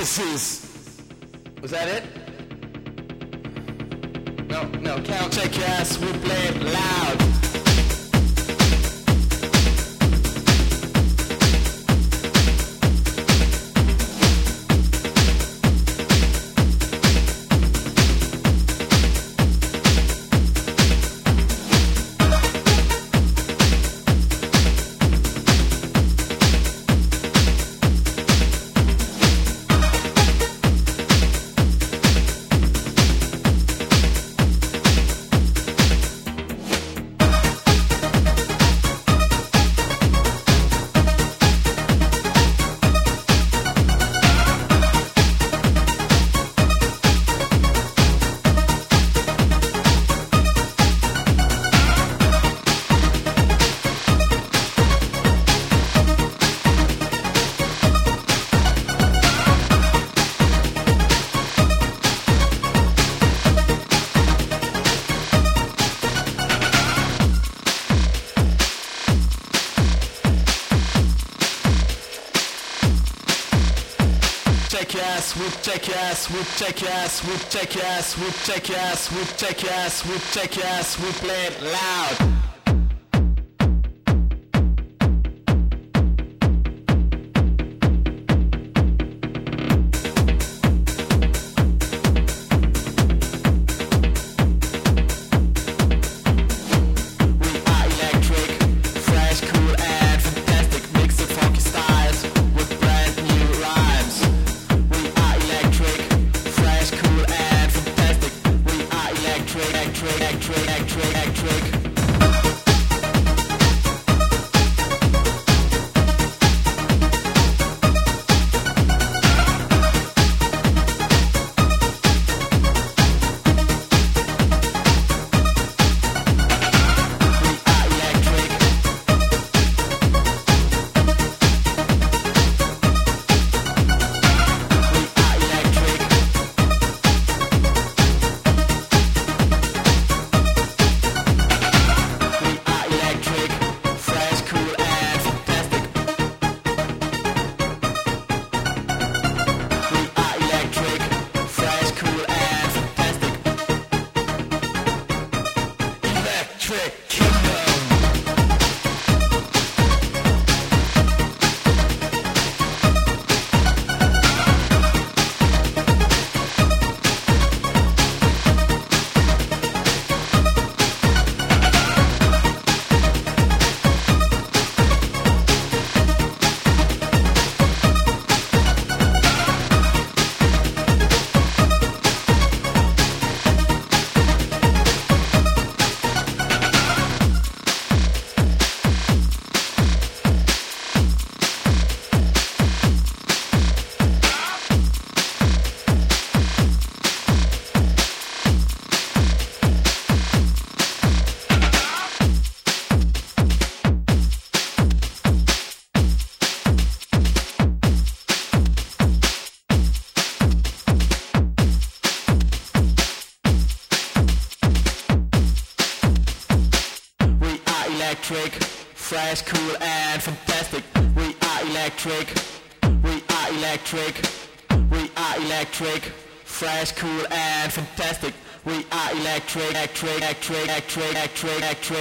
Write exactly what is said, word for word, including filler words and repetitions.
Oasis. Was that it? No, no, count. Check your ass, we play it loud. Check your ass, whoop, check your ass, whoop, check your ass, whoop, check your ass, whoop, check your ass, whoop, check your ass, whoop, check your ass, we play it loud. Electric, fresh, cool and fantastic. We are electric, we are electric, we are electric, fresh, cool and fantastic. We are electric, electric, electric, electric, electric, electric.